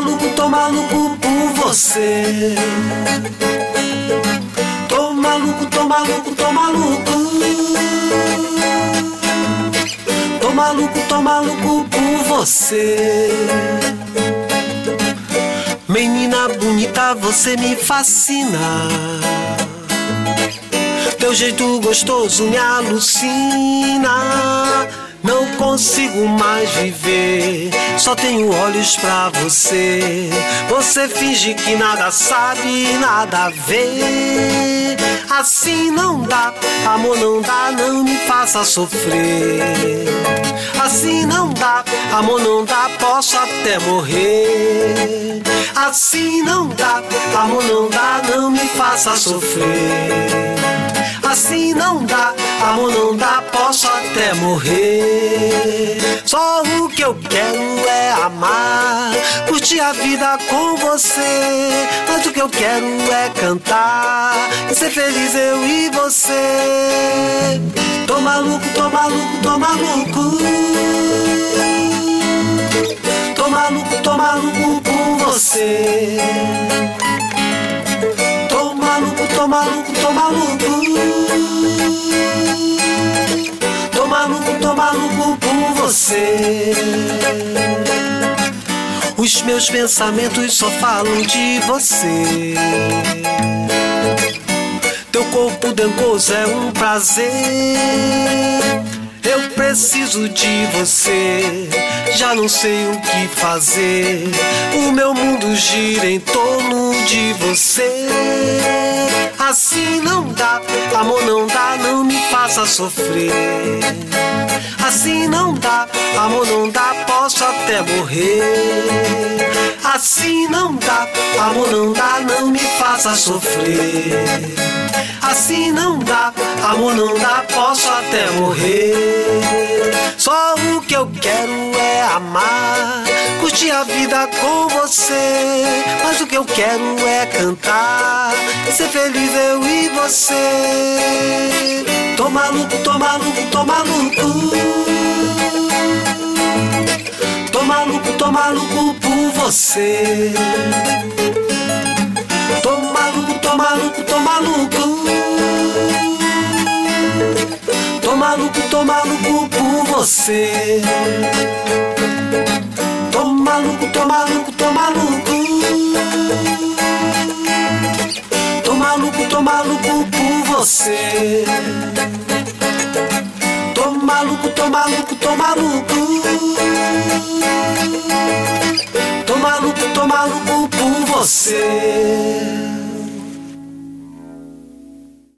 tô maluco por você. Tô maluco, tô maluco, tô maluco. Tô maluco por você. Menina bonita, você me fascina. Teu jeito gostoso me alucina. Não consigo mais viver, só tenho olhos pra você. Você finge que nada sabe, nada vê. Assim não dá, amor não dá, não me faça sofrer. Assim não dá, amor não dá, posso até morrer. Assim não dá, amor não dá, não me faça sofrer. Assim não dá, amor não dá, posso até morrer. Só o que eu quero é amar, curtir a vida com você. Mas o que eu quero é cantar e ser feliz eu e você. Tô maluco, tô maluco, tô maluco. Tô maluco por você. Tô maluco, tô maluco, tô maluco. Tô maluco por você. Os meus pensamentos só falam de você. Teu corpo dengoso é um prazer. Eu preciso de você, já não sei o que fazer. O meu mundo gira em torno de você. Assim não dá, amor não dá, não me faça sofrer. Assim não dá, amor não dá, posso até morrer. Assim não dá, amor não dá, não me faça sofrer. Assim não dá, amor não dá, posso até morrer. Só o que eu quero é amar, curtir a vida com você. Mas o que eu quero é cantar e ser feliz eu e você. Tô maluco, tô maluco, tô maluco. Tô maluco por você. Tô maluco, tô maluco, tô maluco. Tô maluco por você. Tô maluco, tô maluco, tô maluco. Tô maluco por você. Tô maluco, tô maluco, tô maluco. Tô maluco por você.